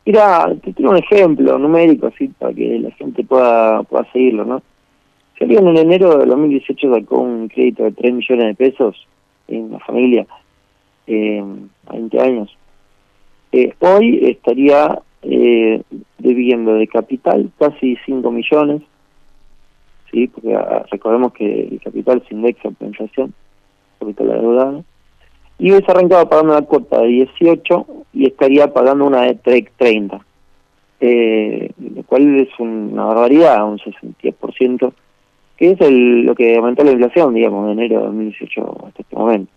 Mira, te tiro un ejemplo numérico así para que la gente pueda seguirlo, ¿no? Si alguien en enero de 2018 sacó un crédito de 3 millones de pesos en una familia, a 20 años, hoy estaría debiendo de capital casi 5 millones, ¿sí? Porque recordemos que el capital se indexa por inflación, capital adeudado, y hubiese arrancado pagando una cuota de 18 y estaría pagando una de 30, lo cual es una barbaridad, un 60%, que es lo que aumentó la inflación, digamos, de enero de 2018 hasta este momento.